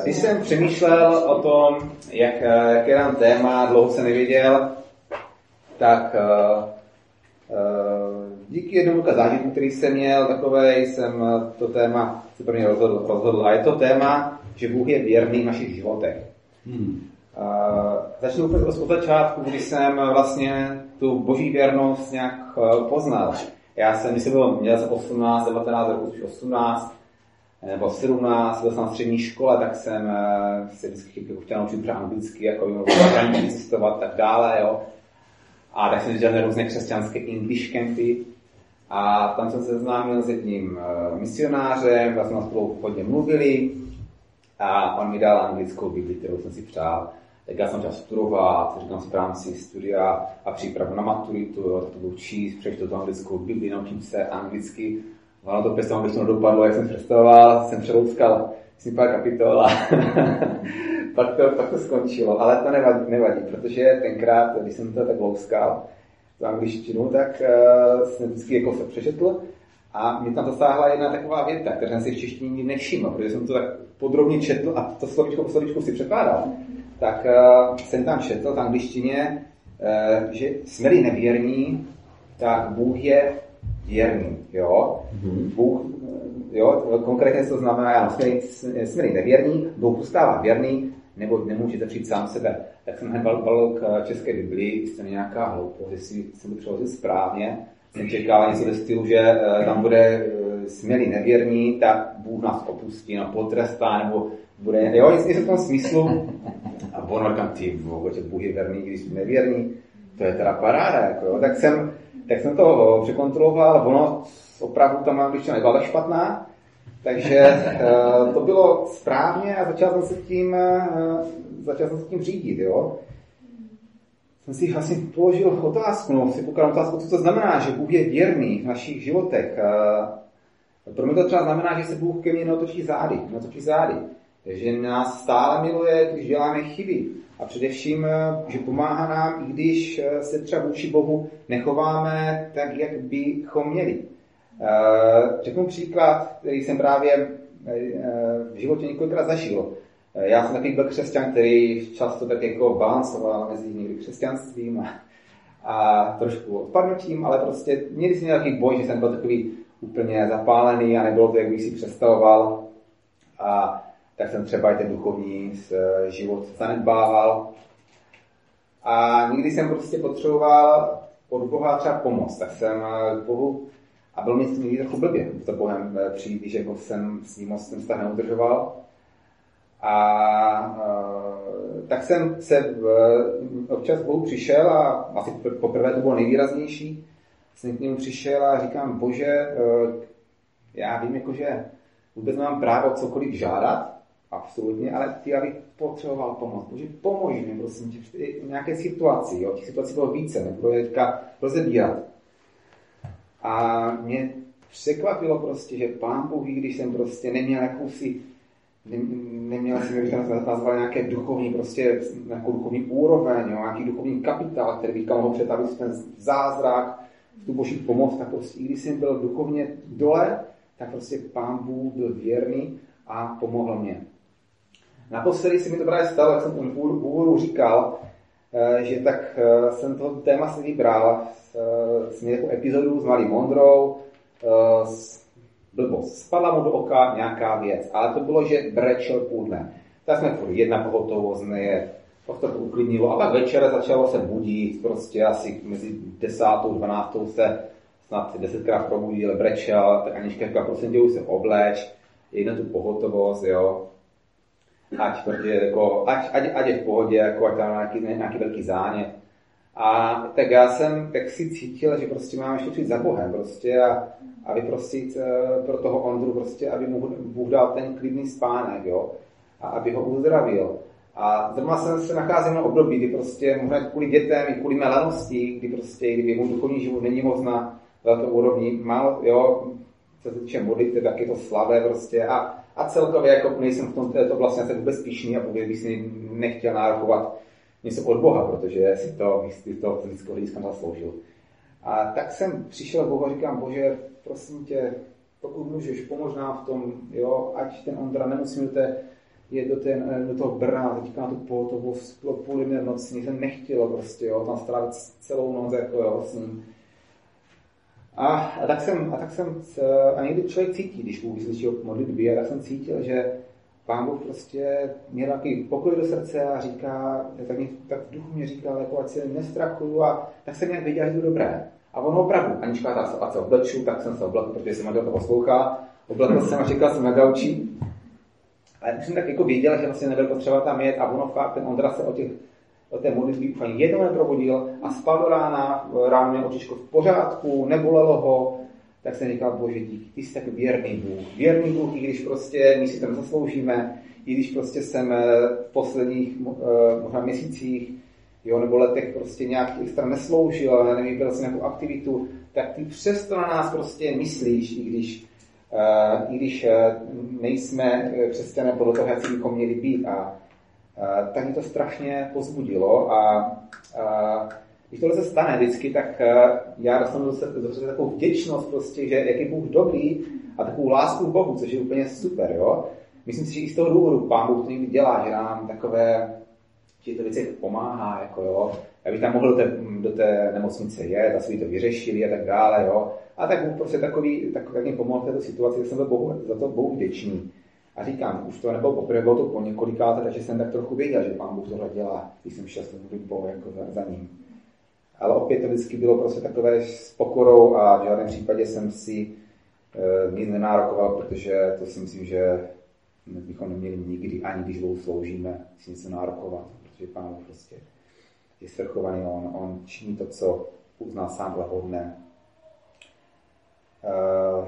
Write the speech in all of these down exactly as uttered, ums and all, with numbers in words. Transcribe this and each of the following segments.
Když jsem přemýšlel o tom, jak, jaké dám téma, dlouho jsem nevěděl, tak uh, uh, díky jednomu zážitku, který jsem měl, takové jsem to téma se pro mě rozhodl, rozhodl. A je to téma, že Bůh je věrný v našich životech. Hmm. Uh, začnu úplně od začátku, když jsem vlastně tu boží věrnost nějak uh, poznal. Já jsem, když jsem byl, měl jsem osmnáct, devatenáct roku, už osmnáct, nebo sedmnáct, byl jsem na střední škole, tak jsem uh, se vždycky chtěl naučit anglicky, jako jim zahraničí cestovat, tak dále, jo. A tak jsem dělal různé křesťanské English campy. A tam jsem se seznámil s jedním uh, misionářem, vlastně jsme spolu hodně mluvili. A on mi dal anglickou Bibli, kterou jsem si přál. Tak já jsem chtěl studovat, říkám si v rámci studia a přípravu na maturitu, jo, tak to budu číst, přečtu tu anglickou Bibli, naučím se anglicky. Ono to pěstám, když to dopadlo, jak jsem představoval, jsem přelouskal si pár kapitol a pak, to, pak to skončilo. Ale to nevadí, nevadí, protože tenkrát, když jsem to tak louskal, tu angličtinu, tak uh, jsem vždycky jako se přečetl a mě tam zasáhla jedna taková věta, která jsem si v češtině nevšiml, protože jsem to tak podrobně četl a to slovíčko po slovíčku si překládal. Tak uh, jsem tam četl v angličtině, uh, že jsme-li nevěrní, tak Bůh je věrný, jo. Mm-hmm. Bůh, jo, konkrétně to znamená, já jsme-li, jsme-li nevěrní, Bůh zůstává věrný, nebo nemůžete přijít sám sebe. Tak jsem hned balil k české Biblii, jsem nějaká hloupost, jestli jsem to přeložil správně. Jsem čekal něco ve stylu, že uh, tam bude uh, jsme-li nevěrní, tak Bůh nás opustí, no, potrestá, nebo bude, jo, jestli v tom smyslu. A ono říkám, ty že Bůh je věrný, když jsme nevěrní, to je teda paráda, jako, jo. Tak jsem, tak jsem to překontroloval, ono opravdu tam angličtina nebyla tak špatná, takže uh, to bylo správně a začal jsem se tím, uh, začal jsem se tím řídit, jo. Jsem si vlastně položil otázku, no, si pokládám otázku, co to znamená, že Bůh je věrný v našich životech. Uh, pro mě to třeba znamená, že se Bůh ke mně neotočí zády, neotočí zády. Že nás stále miluje, když děláme chyby. A především, že pomáhá nám, i když se třeba vůči Bohu nechováme tak, jak bychom měli. Řeknu příklad, který jsem právě v životě několikrát zažil. Já jsem takový byl křesťan, který často tak jako balancoval mezi někdy křesťanstvím a, a trošku odpadnutím, ale prostě měli jsme nějaký boj, že jsem byl takový úplně zapálený a nebylo to, jak bych si představoval. A tak jsem třeba i ten duchovní život zanedbával. A někdy jsem prostě potřeboval od Boha třeba pomoc, tak jsem k Bohu a byl mi někdy trochu blbě to Bohem přijít, když jako jsem s ním moc ten vztah neudržoval. A uh, tak jsem se uh, občas k Bohu přišel a asi poprvé to bylo nejvýraznější. Jsem k němu přišel a říkám, Bože, uh, já vím, jakože vůbec nemám právo cokoliv žádat, absolutně, ale ty, abych potřeboval pomoc. Bože, pomož mi, prosím tě, v nějaké situaci, jo, těch situací bylo více, nebudu je teďka rozebírat. A mě překvapilo prostě, že Pán Bůh, když jsem prostě neměl jakousi, ne, neměl jsem, jak bych nazval, nějaké duchovní, prostě nějakou duchovní úroveň, jo, nějaký duchovní kapitál, který bych mohl přetavit ten zázrak, tu boží pomoc, tak prostě, i když jsem byl duchovně dole, tak prostě Pán Bůh byl věrný a pomohl mě. Naposledy se mi to právě stalo, jak jsem v úvodu říkal, že tak jsem toho téma si vybral, jsem měl jako epizodu s malým Ondrou, blbost, spadla mu do oka nějaká věc, ale to bylo, že brečel půl dne. Tak jsme furt jedna pohotovost, neje, pak to uklidnilo a pak večer začalo se budit, prostě asi mezi desátou, dvanáctou se snad desetkrát probudil, brečel, tak Anička říkala, prosím tě, už se obléč, jedno tu pohotovost, jo. Ať, protože jako, ať, ať, ať je v pohodě, jako ať tam nějaký, nějaký velký zánět. A tak já jsem tak si cítil, že prostě mám ještě přijít za Bohem prostě a, a vyprosit uh, pro toho Ondru prostě, aby mu Bůh dal ten klidný spánek, jo. A aby ho uzdravil. A zrovna jsem se nacházím na období, kdy prostě možná kvůli dětem i kvůli melanosti, kdy prostě, kdy můj duchovní život není moc na velké úrovni, málo, jo, co se týče modlitby, tak je to slabé prostě a, a celkově jako nejsem v tom této vlastně se vůbec píšný a vůbec bych si nechtěl nárokovat něco od Boha, protože si to, si to z lidského hlediska zasloužil. A tak jsem přišel k Bohu a říkám, Bože, prosím tě, pokud můžeš, pomož nám v tom, jo, ať ten Ondra nemusí do té je do, ten, do toho Brna, teďka na tu pohotovost, bylo půl jedné v noci, mě se nechtělo prostě, jo, tam strávit celou noc, jako jo, s ním. A, a tak jsem, a tak jsem, a někdy člověk cítí, když Bůh slyší o modlitbě, a tak jsem cítil, že Pán Bůh prostě měl takový pokoj do srdce a říká, tak, mě, tak v duchu mě říkal, jako ať se nestrachuju, a tak jsem nějak věděl, že to dobré. A ono opravdu, Anička, tak se, ať se obleču, tak jsem se oblekl, protože jsem manžel to poslouchal, oblekl jsem a čekal jsem na gauči. Ale už jsem tak jako věděl, že vlastně nebyl potřeba tam jet, a ono fakt, ten Ondra se o, těch, o té modlitbě už ani jednou neprobudil a spal do rána, ráno měl očičko v pořádku, nebolelo ho, tak jsem říkal, Bože díky, ty jsi tak věrný Bůh. Věrný Bůh, i když prostě my si to nezasloužíme, i když prostě jsem v posledních možná měsících, jo, nebo letech prostě nějak extra nesloužil, nevybral jsem nějakou aktivitu, tak ty přesto na nás prostě myslíš, i když, uh, i když uh, nejsme křesťané podle toho, jak si bychom měli být. A uh, tak mě to strašně pozbudilo. A uh, když tohle se stane vždycky, tak uh, já dostanu zase takovou vděčnost prostě, že jak je Bůh dobrý a takovou lásku k Bohu, což je úplně super, jo. Myslím si, že i z toho důvodu Pán Bůh to někdy dělá, že nám takové, že to věci pomáhá, jako jo. Aby tam mohl do té, do té nemocnice jet a si to vyřešili a tak dále, jo. A tak Bůh prostě takový, tak, tak mě pomohl v této situaci, tak jsem byl Bohu, za to Bohu vděčný. A říkám, už to nebylo poprvé, bylo to po několikáté, takže jsem tak trochu věděl, že Pán Bůh tohle dělá, když jsem šel s modlitbou jako za, za ním. Ale opět to vždycky bylo prostě takové s pokorou a v žádném případě jsem si e, nic nenárokoval, protože to si myslím, že bychom neměli nikdy, ani když Bohu sloužíme, si něco nárokovat, protože Pán prostě je svrchovaný, on, on činí to, co uzná sám za hodné. Uh,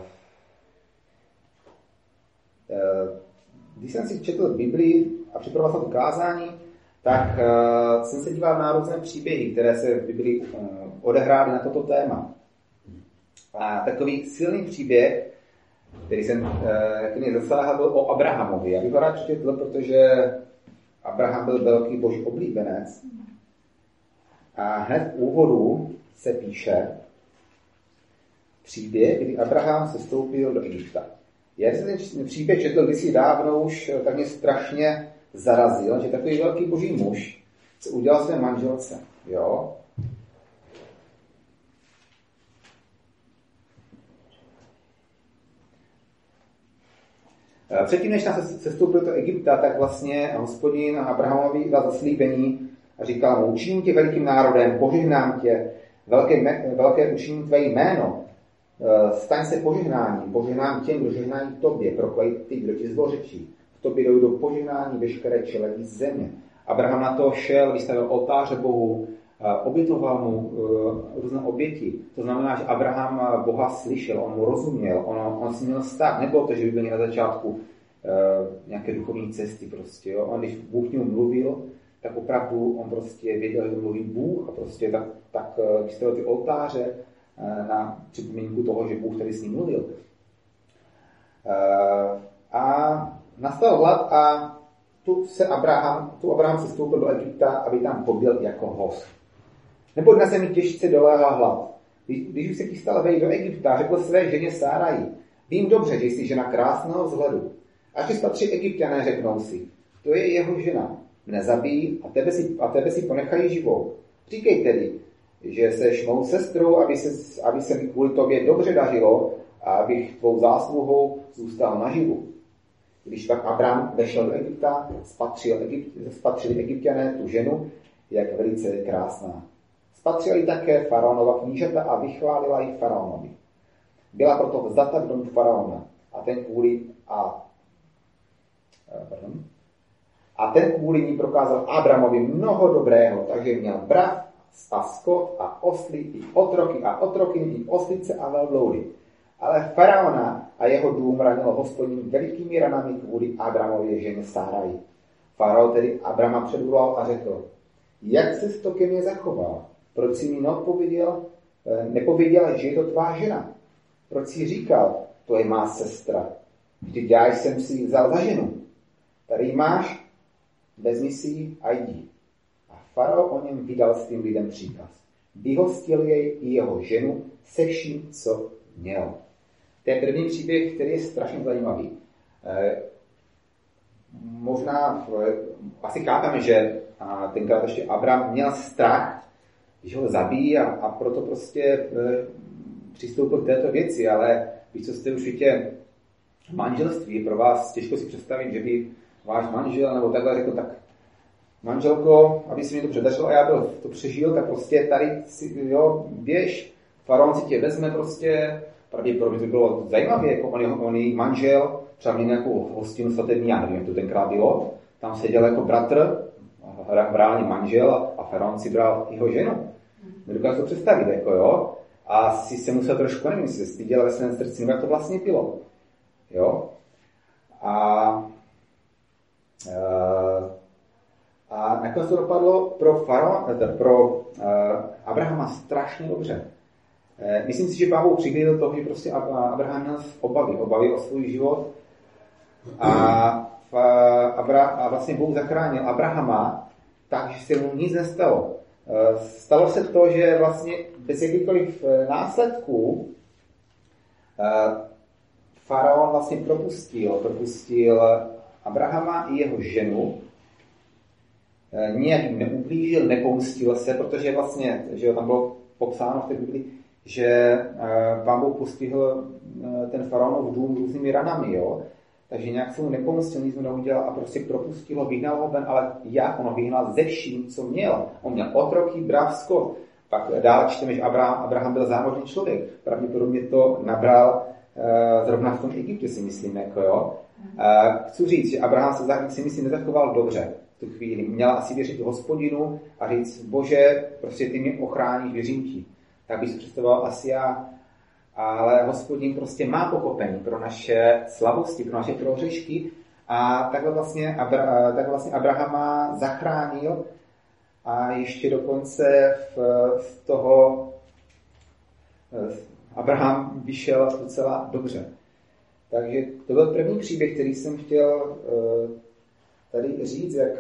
uh, když jsem si četl Biblii a připravoval jsem to kázání, tak uh, jsem se díval na různé příběhy, které se v Biblii uh, odehrály na toto téma. A takový silný příběh, který jsem uh, mě zasáhl, byl o Abrahamovi. Já bych ho rád přečetl, protože Abraham byl velký boží oblíbenec. A hned v úvodu se píše příběh, kdy Abraham se stoupil do Egypta. Já jsem ten příběh četl kdysi dávno už, tak mě strašně zarazil, že takový velký boží muž se udělal své manželce. Jo? Předtím, než nás se stoupil do Egypta, tak vlastně Hospodin Abrahamovi dal zaslíbení a říkal mu, učiním tě velikým národem, požehnám tě, velké, velké učiním tvé jméno, staň se požehnání, požehnám těm, kdo žehnají tobě, proklají ty, kdo ti zlořečí. V tobě dojdou požehnání veškeré čeleví země. Abraham na to šel, vystavil oltáře Bohu, obětoval mu různé oběti. To znamená, že Abraham Boha slyšel, on mu rozuměl, on, on si měl vztah. Nebylo to, že by byl na začátku uh, nějaké duchovní cesty prostě. Jo? On, když Bůh k němu mluvil, tak opravdu on prostě věděl, že mluví Bůh a prostě tak, tak vystavil ty oltáře uh, na připomínku toho, že Bůh tady s ním mluvil. Uh, a nastal hlad a tu se Abraham, tu Abraham se stoupil do Egypta, aby tam pobyl jako host. Nebo na zemi těžce doléhal hlad. Když, když už se chystal vejít do Egypta, řekl své ženě Sáraji, vím dobře, že jsi žena krásného vzhledu. Až ti spatří Egypťané, řeknou si, to je jeho žena, mne zabijí a tebe si, a tebe si ponechají živou. Říkej tedy, že seš mou sestrou, aby se, aby se mi kvůli tobě dobře dařilo a abych tvou zásluhou zůstal naživu. Když pak Abraham vešel do Egypta, spatřil Egypt, spatřili Egypťané tu ženu, jak velice krásná. Spatřili také faraonova knížata a vychválila ji faraonovi. Byla proto vzata k domu faraona a ten kvůli a, pardon, a ten kvůli ní prokázal Abrahamovi mnoho dobrého, takže měl brav a skot a osly i otroky a otrokyně i oslice a velbloudy. Ale faraona a jeho dům ranilo Hospodin velikými ranami kvůli Abrahamově ženě Sáraji. Farao tedy Abrahama předvolal a řekl, jak ses to ke mně zachoval? Proč jsi mi neodpověděl, nepověděl, že je to tvá žena? Proč jsi říkal, to je má sestra? Vždyť já jsem si ji vzal za ženu. Tady ji máš, vezmi si ji a jdi. A farao o něm vydal s tím lidem příkaz. Vyhostil jej i jeho ženu se vším, co měl. To je první příběh, který je strašně zajímavý. možná asi chápeme, že a tenkrát ještě Abram měl strach, že ho zabíjí a, a proto prostě e, přistoupil k této věci, ale víš, co jste určitě manželství, pro vás těžko si představit, že by váš manžel nebo takhle řekl, tak manželko, aby se mi to předařilo a já byl to přežil, tak prostě tady si, jo, běž, faraon si tě vezme prostě, pravděpodobně to bylo zajímavé, jako on, jeho, on její manžel, třeba měl nějakou hostinu svatební, já nevím, jak to tenkrát bylo, tam seděl jako bratr, reálně manžel a faraon si bral jeho ženu. Nedokážu to představit, jako jo, a si se musel trošku, nevím, si se styděl ve svém srdci, nebo jak to vlastně bylo, jo, a uh, A nakonec to dopadlo pro, faraon, pro uh, Abrahama strašně dobře. Uh, myslím si, že Pán Bůh přiklidil toho, že prostě Abraham měl obavy, obavy o svůj život a, v, Abra, a vlastně Bůh zachránil Abrahama tak, že se mu nic nestalo. Uh, stalo se to, že vlastně bez jakýchkoliv následků uh, faraon vlastně propustil, propustil Abrahama i jeho ženu, nijak jim neublížil, nepomstil se, protože vlastně, že tam bylo popsáno v té Biblii, že Pán Bůh postihl ten faraonov dům různými ranami, jo? Takže nějak se mu nepomstil, nic mu neudělal a prostě propustil ho, vyhnal ho ven, ale jak? On ho vyhnal ze vším, co měl. On měl otroky, bráv, skot. Pak dále čteme, že Abraham, Abraham byl zámožný člověk. Pravděpodobně to nabral uh, zrovna v tom Egyptě, si myslím, jako jo. Uh, chci říct, že Abraham se, si myslím, nezachoval dobře v tu chvíli. Měl asi věřit Hospodinu a říct, Bože, prostě ty mě ochráníš, věřím ti. Tak bych si představoval asi já. Ale Hospodin prostě má pochopení pro naše slabosti, pro naše prohřešky a takhle vlastně, Abra, takhle vlastně Abrahama zachránil a ještě dokonce v, z toho Abraham vyšel docela dobře. Takže to byl první příběh, který jsem chtěl tady říct, jak,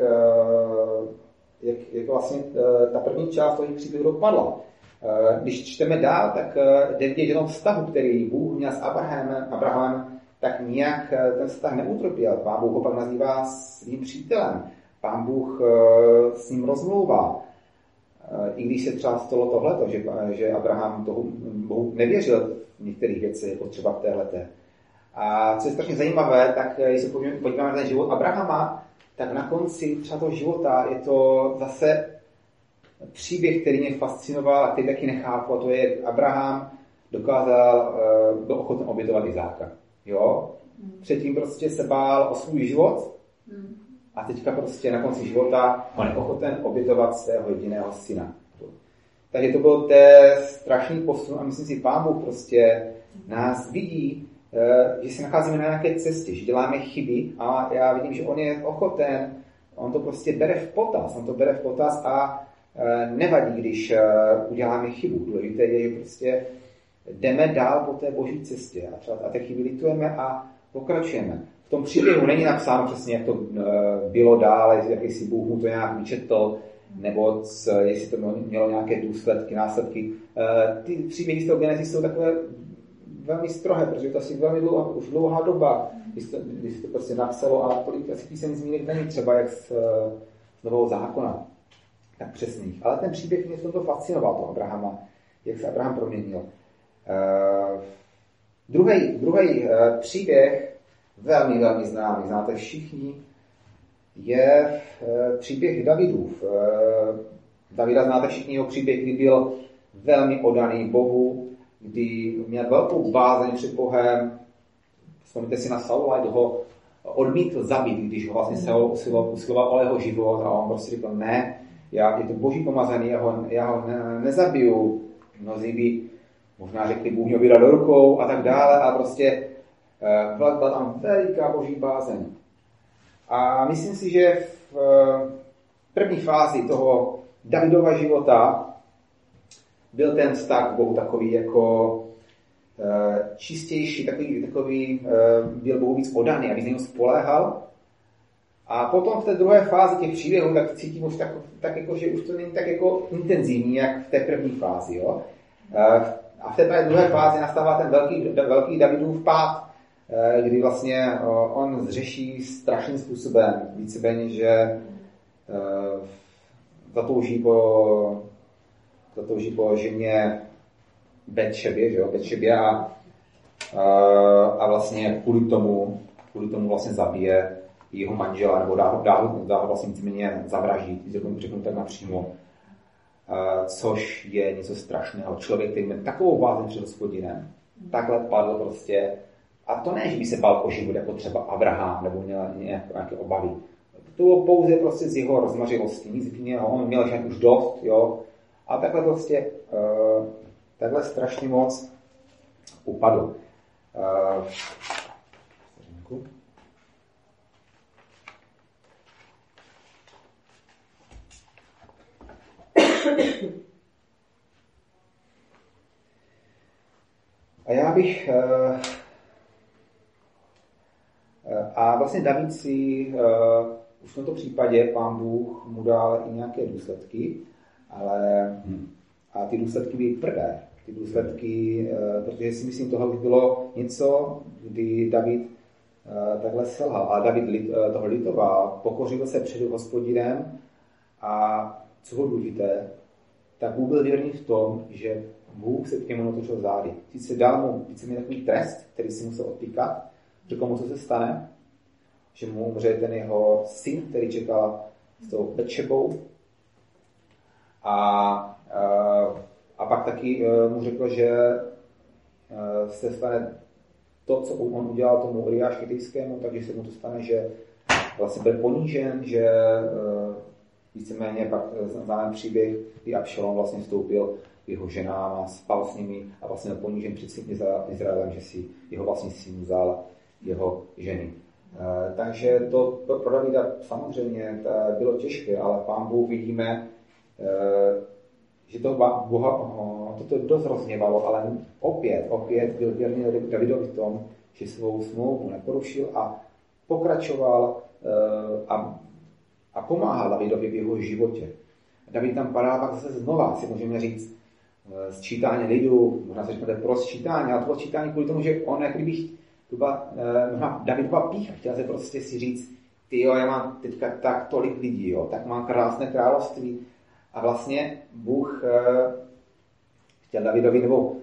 jak, jak vlastně ta první část toho příběhu dopadla. Když čteme dál, tak jde vidět jenom vztahu, který Bůh měl s Abrahamem, Abrahamem, tak nijak ten vztah neutropil. Pán Bůh ho pak nazývá svým přítelem. Pán Bůh s ním rozmlouvá. I když se třeba stalo tohleto, že, že Abraham toho Bohu nevěřil v některých věcech, jako třeba v téhleté. A co je strašně zajímavé, tak když se podíváme na ten život Abrahama, tak na konci třeba toho života je to zase příběh, který mě fascinoval a který taky nechápu, a to je, Abraham dokázal, byl ochoten obětovat Izáka. Jo? Předtím prostě se bál o svůj život a teďka prostě na konci života on je ochoten obětovat svého jediného syna. Takže to byl té strašný posun a myslím si, Pán Bůh prostě nás vidí, že se nacházíme na nějaké cestě, že děláme chyby a já vidím, že on je ochoten, on to prostě bere v potaz, on to bere v potaz a nevadí, když uděláme chybu. Důležité je, že prostě jdeme dál po té boží cestě a třeba a té chyby litujeme a pokračujeme. V tom příběhu není napsáno přesně, jak to bylo dál, jestli Bůh mu to nějak vyčetl, nebo jestli to mělo nějaké důsledky, následky. Ty příběhy z toho Genesis jsou takové velmi strohé, protože to asi velmi dlouhá, už dlouhá doba, když to, když to prostě napsalo a tolik asi písemných zmínek není třeba jak z, z Nového zákona. Tak přesných. Ale ten příběh mě to fascinoval, toho Abrahama, jak se Abraham proměnil. Uh, druhý, druhý uh, příběh, velmi, velmi známý, znáte všichni, je uh, příběh Davidův. Uh, Davida znáte všichni jeho příběh, kdy byl velmi oddaný Bohu, kdy měl velkou bázeň před Bohem. Vzpomněte si na Saula, kdo ho odmítl zabít, když ho vlastně Saul usiloval, usiloval o jeho život a on prostě řekl, ne, já, je to boží pomazaný, já ho, já ho ne, nezabiju. Mnozí by možná řekli, Bůh mě vydal do rukou a tak dále, a prostě uh, byla tam veliká boží bázeň. A myslím si, že v uh, první fázi toho Davidova života byl ten vztah k Bohu takový jako uh, čistější, takový, takový uh, byl Bohu víc oddaný, aby z něho spoléhal. A potom v té druhé fázi těch příběhů tak cítím už tak, tak jako, že už to není tak jako intenzivní, jak v té první fázi. Jo? A v té druhé fázi nastává ten velký, velký Davidův pád. kdy vlastně on zřeší strašným způsobem, víceméně, že zatouží po, zatouží po ženě Betšebě, že jo, Betšebě a, a vlastně kvůli tomu, kvůli tomu vlastně zabije jeho manžela, nebo dá ho, dá ho, dá ho vlastně víceméně zavraždit, když řeknu tak napřímo, což je něco strašného. Člověk, který měl takovou bázi před Hospodinem, takhle padl prostě. A to ne, že by se bál o život, jako třeba Abraham, nebo měl nějaké, nějaké obavy. To bylo pouze prostě z jeho rozmařilosti. Nic jiného, on měl žít už dost, jo. A takhle prostě, uh, takhle strašně moc upadl. Uh, A já bych... Uh, A vlastně David si uh, už v tomto případě Pán Bůh mu dal i nějaké důsledky, ale hmm. a ty důsledky byly tvrdé. Ty důsledky, uh, protože si myslím, tohle už bylo něco, kdy David uh, takhle selhal. A David lit, uh, toho litoval, pokořil se před Hospodinem a co bylo důležité, tak Bůh byl věrný v tom, že Bůh se k němu natočil zády. Sice dal mu víceméně takový trest, který si musel odpíkat, řekl mu, co se stane, že mu umře ten jeho syn, který čekal s tou Betšebou. A, a, a pak taky mu řekl, že se stane to, co on udělal tomu Uriáš Chytejskému, takže se mu to stane, že vlastně byl ponížen, že víceméně pak známý příběh, kdy Abšalom vlastně vstoupil k jeho ženám a spal s nimi a vlastně byl ponížen před svým Izraelem, že si jeho vlastní syn vzal jeho ženy. E, takže to pro Davida samozřejmě bylo těžké, ale Pán Bůh vidíme, e, že to Boha toto dost rozhněvalo, ale opět, opět byl věrný Davidovi v tom, že svou smlouvu neporušil a pokračoval e, a, a pomáhal Davidovi v jeho životě. David tam padá pak zase znova, si můžeme říct, sčítání lidu, možná se říkáte pro sčítání, ale to bylo sčítání kvůli tomu, že on, jak kdybych To byla, možná Davidova pícha, chtěla se prostě si říct, ty jo, já mám teďka tak tolik lidí, jo, tak mám krásné království. A vlastně Bůh uh, chtěl Davidovi, nebo uh,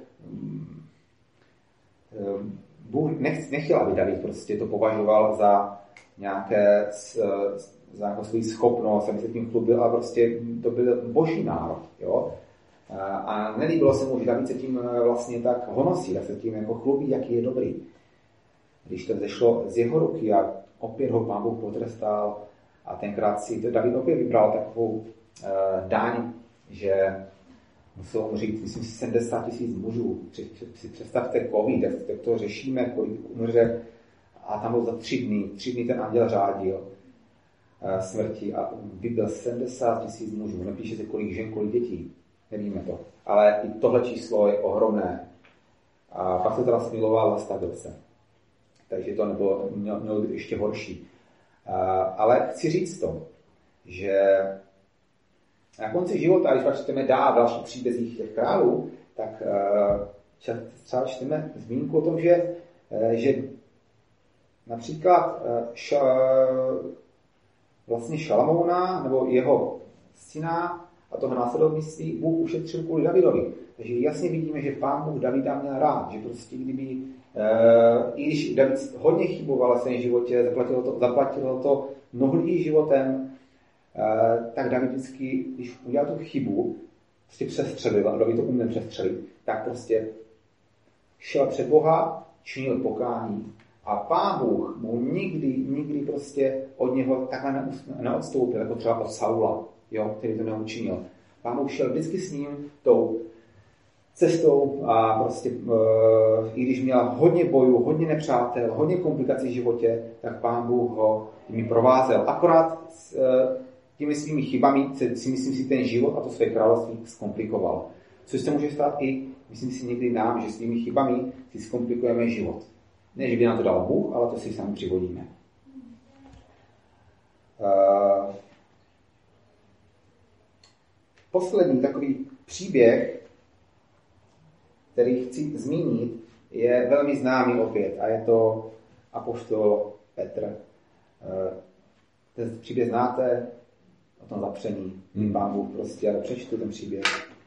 Bůh nech, nechtěl, aby David prostě to považoval za nějaké, za nějakou svou schopnost, aby se tím chlubil, a prostě to byl boží národ, jo. Uh, a nelíbilo se mu, že David se tím vlastně tak honosí, tak se tím jako chlubí, jaký je dobrý. Když to zešlo z jeho ruky a opět ho Pán Bůh potrestal a tenkrát si David opět vybral takovou uh, daň, že muselo umřít, myslím si, sedmdesát tisíc mužů. Si představte covid, tak, tak to řešíme, kolik umře, a tam byl za tři dny, tři dny ten anděl řádil uh, smrti a vybil sedmdesát tisíc mužů. Nepíše se, kolik žen, kolik dětí, nevíme to. Ale i tohle číslo je ohromné. A pak se teda smiloval a stavil se. Takže to nebylo, mělo, mělo být ještě horší. Uh, ale chci říct to, že na konci života, když pak čteme dál v dalších příbězích těch králů, tak uh, třeba čteme zmínku o tom, že, uh, že například uh, ša, vlastně Šalamouna nebo jeho syna a toho následovnictví Bůh ušetřil kvůli Davidovi. Takže jasně vidíme, že Pán Bůh Davida měl rád, že prostě kdyby Uh, i když David hodně chyboval v svém životě, zaplatilo to, zaplatilo to mnoho lidí životem, uh, tak David vždycky, když udělal tu chybu, prostě přestřelil, a David to uměl přestřelit, tak prostě šel před Boha, činil pokání a Pán Bůh mu nikdy, nikdy prostě od něho takhle neodstoupil, jako třeba od Saula, jo, který to neučinil. Pán Bůh šel vždycky s ním tou cestou a prostě, e, i když měl hodně bojů, hodně nepřátel, hodně komplikací v životě, tak Pán Bůh ho jimi provázel. Akorát s e, těmi svými chybami si, si myslím si ten život a to své království zkomplikoval. Což se může stát i, myslím si někdy nám, že svými chybami si zkomplikujeme život. Ne, že by nám to dal Bůh, ale to si sami přivodíme. E, poslední takový příběh, který chci zmínit, je velmi známý opět a je to apoštol Petr. Ten příběh znáte, o tom zapření. Hmm. Pán Bůh prostě, ale přečtu ten příběh.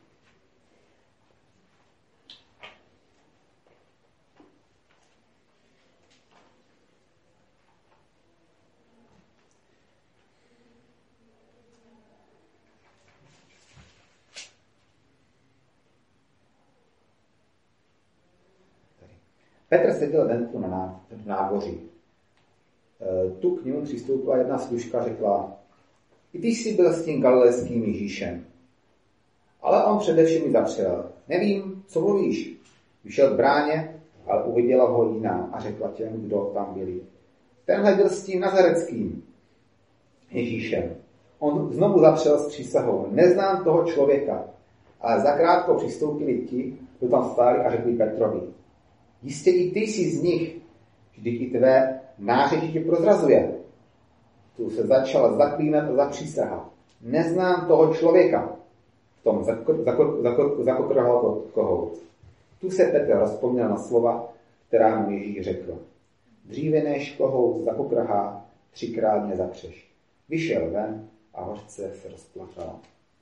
Petr seděl venku na nádvoří. Tu k němu přistoupila jedna služka a řekla: I ty jsi byl s tím galilejským Ježíšem. Ale on především mi zapřel: Nevím, co mluvíš. Vyšel k bráně, ale uviděla ho jiná a řekla těm, kdo tam byli: Tenhle byl s tím nazareckým Ježíšem. On znovu zapřel s přísahou: Neznám toho člověka. Ale zakrátko přistoupili ti, kdo tam stáli, a řekli Petrovi: Jistě i ty jsi z nich, vždyť i tvé nářečí tě prozrazuje. Tu se začala zaklínat a zapřísahal: Neznám toho člověka. V tom zakokrhal kohout. Tu se Petr rozpomněl na slova, která mu Ježíš řekl: Dříve než kohout zakokrhá, třikrát mě zapřeš. Vyšel ven a hořce se rozplakala.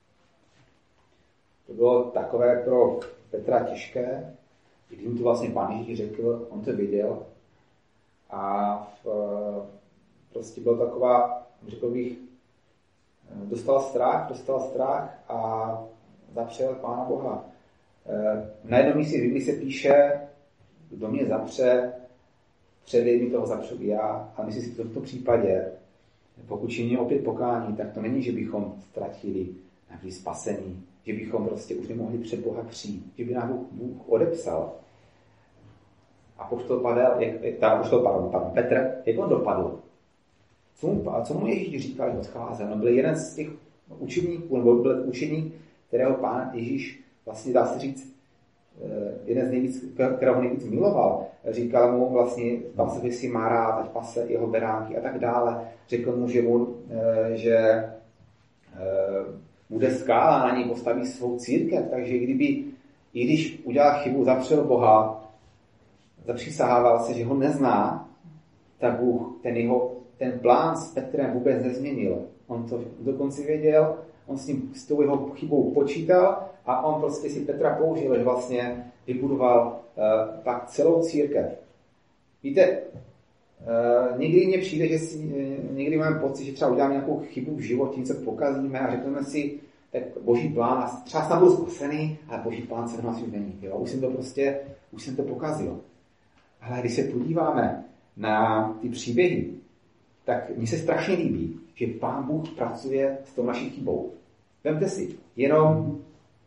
To bylo takové pro Petra těžké, když mu to vlastně Pán Ježíš řekl, on to viděl a v, prostě byla taková, řekl bych, dostal strach, dostal strach a zapřel Pána Boha. Na jednom místě v Biblii se píše: Kdo mě zapře, předej mi toho zapřu i já. A myslím si, že v tomto případě, pokud činí opět pokání, tak to není, že bychom ztratili nějaké spasení, že bychom prostě už nemohli před Boha přijít, že by nám Bůh, Bůh odepsal. Apoštol Pavel, jak, ta apoštol, pardon, pardon, Petr, jak on dopadl? Co mu, co mu Ježíš říkal, že odcházel? No, byl jeden z těch učeníků, nebo byl učeník, kterého Pán Ježíš vlastně, dá se říct, jeden z nejvíc, kterého nejvíc miloval. Říkal mu vlastně, pasově si má rád, ať pase jeho beránky a tak dále. Řekl mu, že, mu, že bude skála, na něj postaví svou církev, takže kdyby, i když udělal chybu, zapřel Boha, zapřísahával se, že ho nezná, tak Bůh ten, jeho, ten plán s Petrem vůbec nezměnil. On to dokonce věděl, on s, ním, s tou jeho chybou počítal a on prostě si Petra použil, že vlastně vybudoval uh, tak celou církev. Víte, uh, někdy mně přijde, že si, uh, někdy mám pocit, že třeba uděláme nějakou chybu v životě, něco pokazíme a řekneme si, tak Boží plán, a třeba jsem byl spasený, ale Boží plán se v nás už není. Jo? Už jsem to prostě, už jsem to pokazil. Ale když se podíváme na ty příběhy, tak mi se strašně líbí, že Pán Bůh pracuje s tou naší chybou. Vemte si, jenom uh,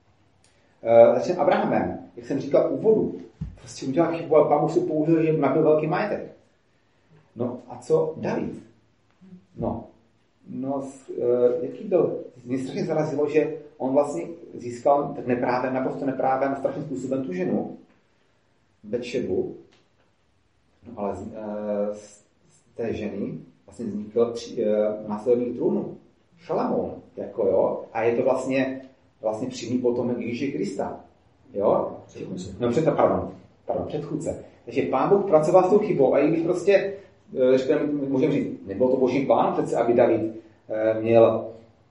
začneme Abrahamem, jak jsem říkal úvodu, prostě udělal chybu, ale Pán Bůh si použil, že nabyl velký majetek. No a co David? No, no uh, jaký byl? Mě strašně zarazilo, že on vlastně získal tak neprávem, naprosto neprávem, strašným způsobem tu ženu, Betšebu, no ale z, uh, z té ženy vlastně vznikl při, uh, následovník trůnu, Šalamoun, jako jo, a je to vlastně, vlastně přímý potomek Ježíše Krista, jo? Předchůdce. No před, pardon, pardon, předchůdce. Takže Pán Bůh pracoval s tou chybou a i když prostě, řekneme, můžeme říct, nebylo to Boží plán přece, aby David uh, měl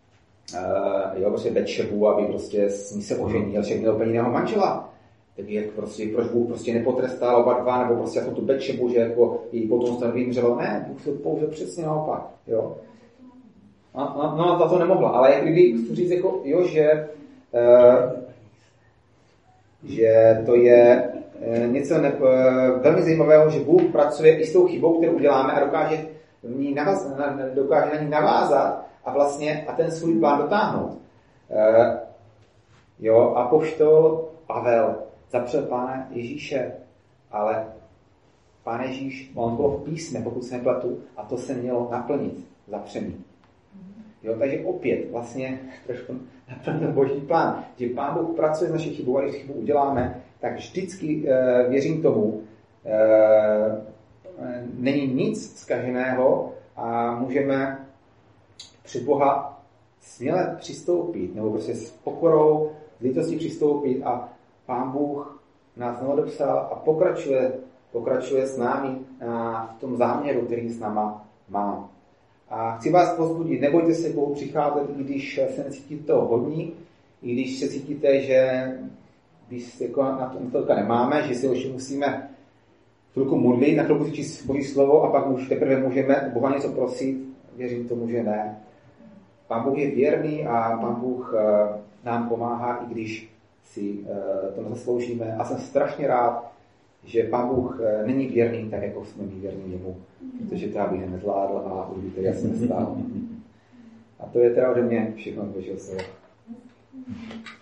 uh, jo, prostě Betšebu, aby prostě s ní se oženil, však měl úplně jiného manžela. Tak jak prostě, proč Bůh prostě nepotrestal oba dva, nebo prostě jako tu Betšebu, že jako jí potom se vymřelo. Ne, Bůh se použil přesně naopak, jo. No, no, no, za to nemohla, ale jak kdyby chci říct, jako, jo, že, uh, že to je uh, něco ne, uh, velmi zajímavého, že Bůh pracuje i s tou chybou, kterou uděláme a dokáže, v ní navaz, na, dokáže na ní navázat a vlastně a ten svůj plán dotáhnout. Uh, jo, apoštol Pavel zapřel Pána Ježíše, ale Pán Ježíš, on bylo v písme, pokud se nepletu, a to se mělo naplnit, zapření. Jo, takže opět vlastně trošku naplnil Boží plán, že Pán Bůh pracuje s naší chybou a když chybu uděláme, tak vždycky e, věřím tomu, e, není nic zkaženého a můžeme před Boha směle přistoupit, nebo prostě s pokorou, s lítostí přistoupit a Pán Bůh nás neodepsal a pokračuje, pokračuje s námi v tom záměru, který s náma má. A chci vás povzbudit, nebojte se Bohu přicházet, i když se necítíte toho hodní, i když se cítíte, že když jako na to, na to nemáme, že si ještě musíme chvilku modlit, na chvilku si číst Boží slovo a pak už teprve můžeme Boha něco prosit. Věřím tomu, že ne. Pán Bůh je věrný a Pán Bůh nám pomáhá, i když si to nezasloužíme. A jsem strašně rád, že Pán Bůh není věrný tak, jako jsme my věrní jemu. Protože to já bych nezvládl a už by to jasně nestál. A to je teda ode mě všechno, Božího slova.